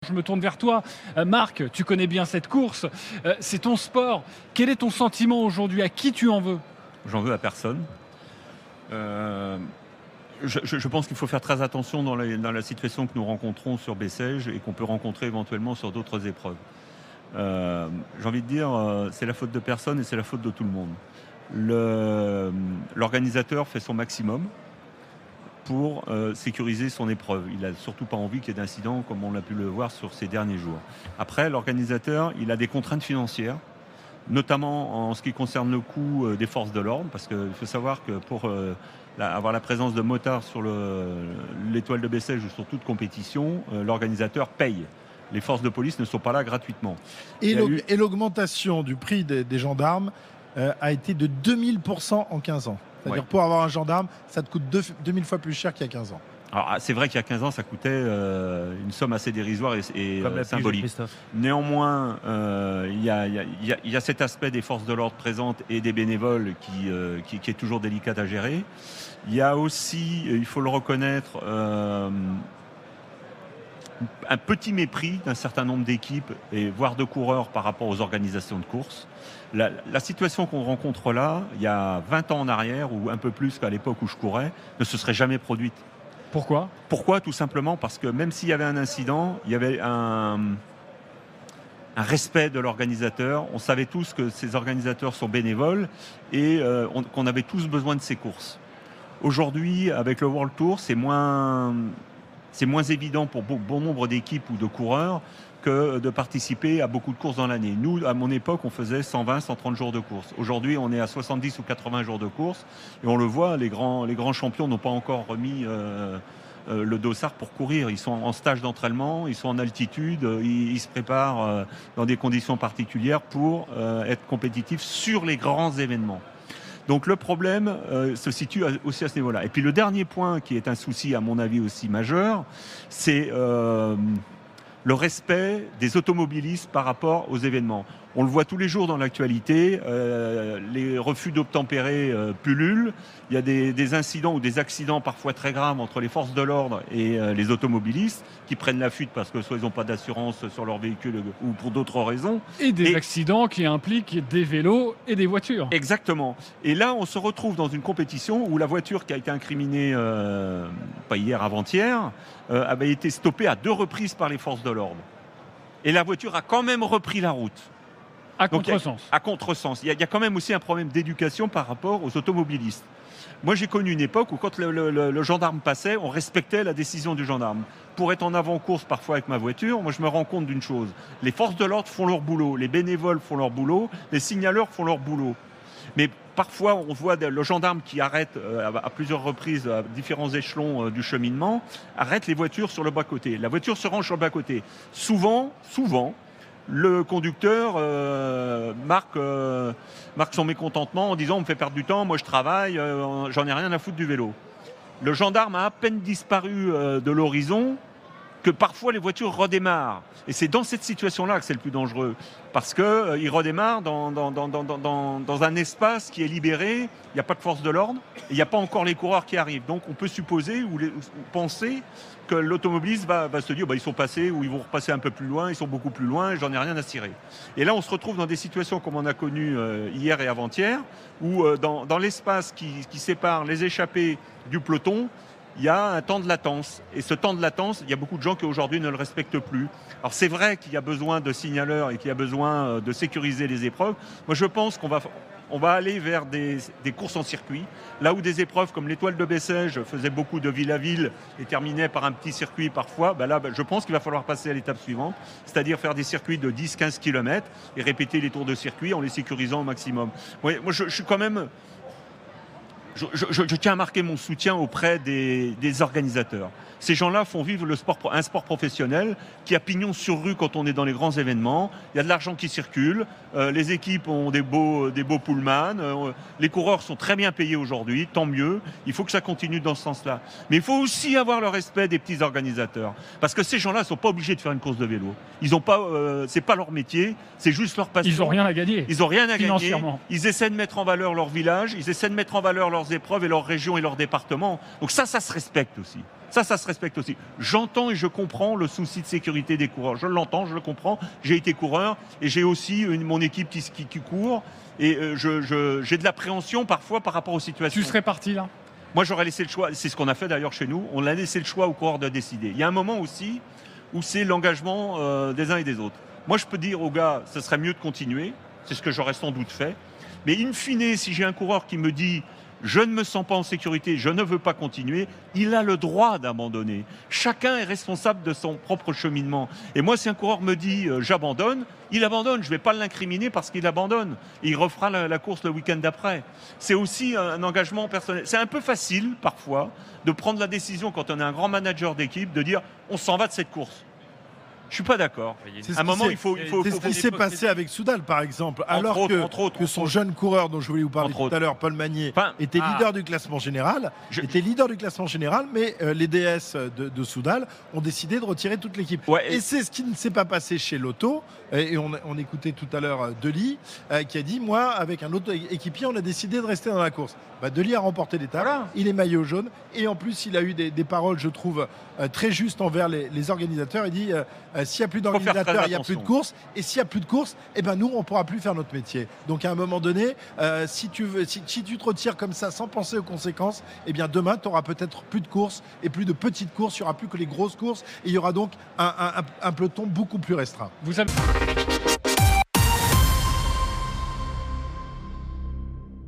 Je me tourne vers toi. Marc, tu connais bien cette course. C'est ton sport. Quel est ton sentiment aujourd'hui? À qui tu en veux? J'en veux à personne. Euh, je pense qu'il faut faire très attention dans la situation que nous rencontrons sur Bessèges et qu'on peut rencontrer éventuellement sur d'autres épreuves. J'ai envie de dire, c'est la faute de personne et c'est la faute de tout le monde. L'organisateur fait son maximum pour sécuriser son épreuve. Il n'a surtout pas envie qu'il y ait d'incidents comme on a pu le voir sur ces derniers jours. Après, l'organisateur, il a des contraintes financières, notamment en ce qui concerne le coût des forces de l'ordre, parce qu'il faut savoir que pour avoir la présence de motards sur l'étoile de Bessèges ou sur toute compétition, l'organisateur paye. Les forces de police ne sont pas là gratuitement. Et l'augmentation du prix des gendarmes a été de 2000% en 15 ans. C'est-à-dire pour avoir un gendarme, ça te coûte 2000 fois plus cher qu'il y a 15 ans. Alors, c'est vrai qu'il y a 15 ans, ça coûtait une somme assez dérisoire et symbolique. Néanmoins, il y a cet aspect des forces de l'ordre présentes et des bénévoles qui est toujours délicat à gérer. Il y a aussi, il faut le reconnaître, un petit mépris d'un certain nombre d'équipes et voire de coureurs par rapport aux organisations de courses. La situation qu'on rencontre là, il y a 20 ans en arrière, ou un peu plus qu'à l'époque où je courais, ne se serait jamais produite. Pourquoi ? Tout simplement parce que même s'il y avait un incident, il y avait un respect de l'organisateur. On savait tous que ces organisateurs sont bénévoles et qu'on avait tous besoin de ces courses. Aujourd'hui, avec le World Tour, c'est moins évident pour bon nombre d'équipes ou de coureurs que de participer à beaucoup de courses dans l'année. Nous, à mon époque, on faisait 120, 130 jours de course. Aujourd'hui, on est à 70 ou 80 jours de course. Et on le voit, les grands champions n'ont pas encore remis le dossard pour courir. Ils sont en stage d'entraînement, ils sont en altitude, ils se préparent dans des conditions particulières pour être compétitifs sur les grands événements. Donc le problème se situe aussi à ce niveau-là. Et puis le dernier point qui est un souci à mon avis aussi majeur, c'est le respect des automobilistes par rapport aux événements. On le voit tous les jours dans l'actualité, les refus d'obtempérer pullulent. Il y a des incidents ou des accidents parfois très graves entre les forces de l'ordre et les automobilistes qui prennent la fuite parce que soit ils n'ont pas d'assurance sur leur véhicule ou pour d'autres raisons. Et des accidents qui impliquent des vélos et des voitures. Exactement. Et là, on se retrouve dans une compétition où la voiture qui a été incriminée, pas hier, avant-hier, avait été stoppée à 2 reprises par les forces de l'ordre. Et la voiture a quand même repris la route. À contresens. À contresens. Il y a quand même aussi un problème d'éducation par rapport aux automobilistes. Moi, j'ai connu une époque où quand le gendarme passait, on respectait la décision du gendarme. Pour être en avant-course parfois avec ma voiture, moi, je me rends compte d'une chose. Les forces de l'ordre font leur boulot, les bénévoles font leur boulot, les signaleurs font leur boulot. Mais parfois, on voit le gendarme qui arrête à plusieurs reprises, à différents échelons du cheminement, arrête les voitures sur le bas-côté. La voiture se range sur le bas-côté. Souvent, le conducteur marque son mécontentement en disant « on me fait perdre du temps, moi je travaille, j'en ai rien à foutre du vélo ». Le gendarme a à peine disparu de l'horizon que parfois les voitures redémarrent. Et c'est dans cette situation-là que c'est le plus dangereux. Parce qu'ils redémarrent dans un espace qui est libéré, il n'y a pas de force de l'ordre, et il n'y a pas encore les coureurs qui arrivent. Donc on peut supposer ou penser que l'automobiliste va se dire ils sont passés ou ils vont repasser un peu plus loin, ils sont beaucoup plus loin, et j'en ai rien à cirer. Et là on se retrouve dans des situations comme on a connu hier et avant-hier, où dans l'espace qui sépare les échappés du peloton, il y a un temps de latence. Et ce temps de latence, il y a beaucoup de gens qui aujourd'hui ne le respectent plus. Alors c'est vrai qu'il y a besoin de signaleurs et qu'il y a besoin de sécuriser les épreuves. Moi je pense qu'on va aller vers des courses en circuit, là où des épreuves comme l'étoile de Bessèges faisaient beaucoup de ville à ville et terminaient par un petit circuit parfois, je pense qu'il va falloir passer à l'étape suivante, c'est-à-dire faire des circuits de 10-15 km et répéter les tours de circuit en les sécurisant au maximum. Moi je suis quand même... Je tiens à marquer mon soutien auprès des organisateurs. Ces gens-là font vivre un sport professionnel qui a pignon sur rue quand on est dans les grands événements. Il y a de l'argent qui circule, les équipes ont des beaux pullman, les coureurs sont très bien payés aujourd'hui, tant mieux. Il faut que ça continue dans ce sens-là. Mais il faut aussi avoir le respect des petits organisateurs. Parce que ces gens-là ne sont pas obligés de faire une course de vélo. C'est pas leur métier, c'est juste leur passion. Ils n'ont rien à gagner. Ils n'ont rien à gagner. Ils essaient de mettre en valeur leur village, ils essaient de mettre en valeur leurs leurs épreuves et leur région et leur département. Donc ça se respecte aussi. Ça se respecte aussi. J'entends et je comprends le souci de sécurité des coureurs. Je l'entends, je le comprends. J'ai été coureur et j'ai aussi mon équipe qui court. Et j'ai de l'appréhension parfois par rapport aux situations. Tu serais parti là? Moi, j'aurais laissé le choix. C'est ce qu'on a fait d'ailleurs chez nous. On a laissé le choix aux coureurs de décider. Il y a un moment aussi où c'est l'engagement des uns et des autres. Moi, je peux dire aux gars, ce serait mieux de continuer. C'est ce que j'aurais sans doute fait. Mais in fine, si j'ai un coureur qui me dit je ne me sens pas en sécurité, je ne veux pas continuer, il a le droit d'abandonner. Chacun est responsable de son propre cheminement. Et moi, si un coureur me dit j'abandonne, il abandonne. Je ne vais pas l'incriminer parce qu'il abandonne. Et il refera la course le week-end d'après. C'est aussi un engagement personnel. C'est un peu facile, parfois, de prendre la décision, quand on est un grand manager d'équipe, de dire on s'en va de cette course. Je suis pas d'accord. À un moment, il faut. C'est ce qui s'est passé avec Soudal, par exemple. Alors que son jeune coureur, dont je voulais vous parler tout à l'heure, Paul Magnier, était leader du classement général. Mais les DS de Soudal ont décidé de retirer toute l'équipe. Ouais, et c'est ce qui ne s'est pas passé chez Lotto. Et on écoutait tout à l'heure Dely, qui a dit moi, avec un autre équipier, on a décidé de rester dans la course. Dely a remporté l'étape. Voilà. Il est maillot jaune. Et en plus, il a eu des paroles, je trouve, très justes envers les organisateurs. Il dit s'il n'y a plus d'organisateurs, il n'y a plus de course. Et s'il n'y a plus de course, nous, on ne pourra plus faire notre métier. Donc, à un moment donné, si tu te retires comme ça, sans penser aux conséquences, demain, tu n'auras peut-être plus de courses et plus de petites courses. Il n'y aura plus que les grosses courses. Et il y aura donc un peloton beaucoup plus restreint. Vous avez...